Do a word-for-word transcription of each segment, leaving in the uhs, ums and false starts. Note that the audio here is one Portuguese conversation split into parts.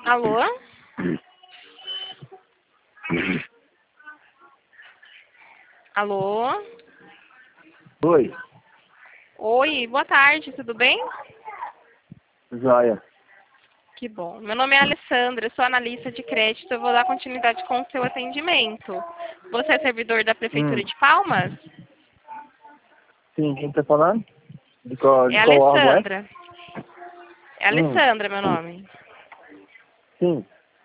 Alô? Alô? Oi, Oi, boa tarde, tudo bem? joia. Que bom. Meu nome é Alessandra, eu sou analista de crédito, eu vou dar continuidade com o seu atendimento. Você é servidor da Hum, Prefeitura de Palmas? sim, quem tá falando? De qual, É de qual órgão é? Alessandra. É Hum, Alessandra, meu nome. sim.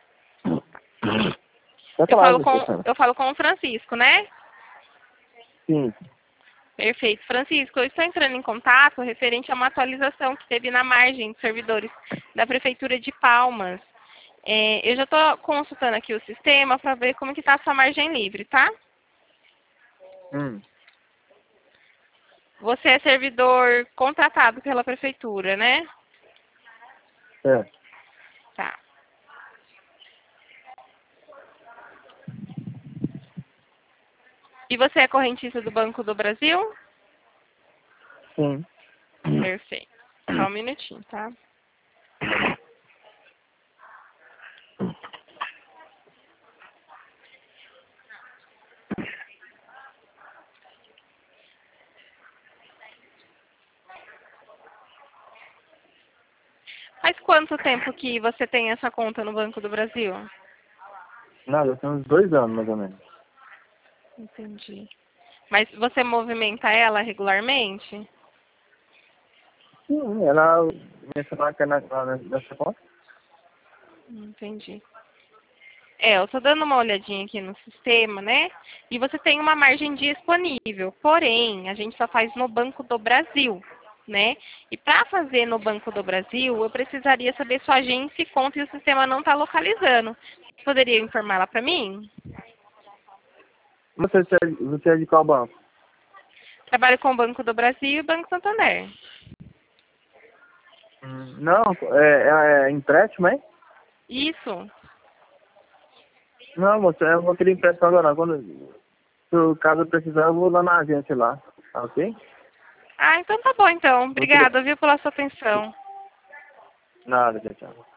Vai Eu falar, falo com, Alessandra. eu falo com o Francisco, né? Sim. Perfeito. Francisco, eu estou entrando em contato referente a uma atualização que teve na margem de servidores da Prefeitura de Palmas. É, eu já estou consultando aqui o sistema para ver como que está a sua margem livre, tá? Hum, Você é servidor contratado pela Prefeitura, né? é. Tá. E você é correntista do Banco do Brasil? Sim. Perfeito. Só um minutinho, tá? Faz quanto tempo que você tem essa conta no Banco do Brasil? Nada, tem uns dois anos, mais ou menos. Entendi. Mas você movimenta ela regularmente? Sim, ela mencionou que é na, na, nessa conta. Entendi. É, eu tô dando uma olhadinha aqui no sistema, né? E você tem uma margem disponível. Porém, a gente só faz no Banco do Brasil, né? E para fazer no Banco do Brasil, eu precisaria saber sua agência e conta e o sistema não está localizando. Poderia informar lá para mim? Você, você é você é de qual banco? Trabalho com o Banco do Brasil e o Banco Santander. Hum, não, é, é, é empréstimo, hein? Isso. Não, você, eu vou querer empréstimo agora. Não. Quando, se o caso eu precisar, eu vou lá na agência lá. Tá ok? Ah, então tá bom então. Vou querer... Obrigada, viu, pela sua atenção. Nada, tchau, tchau.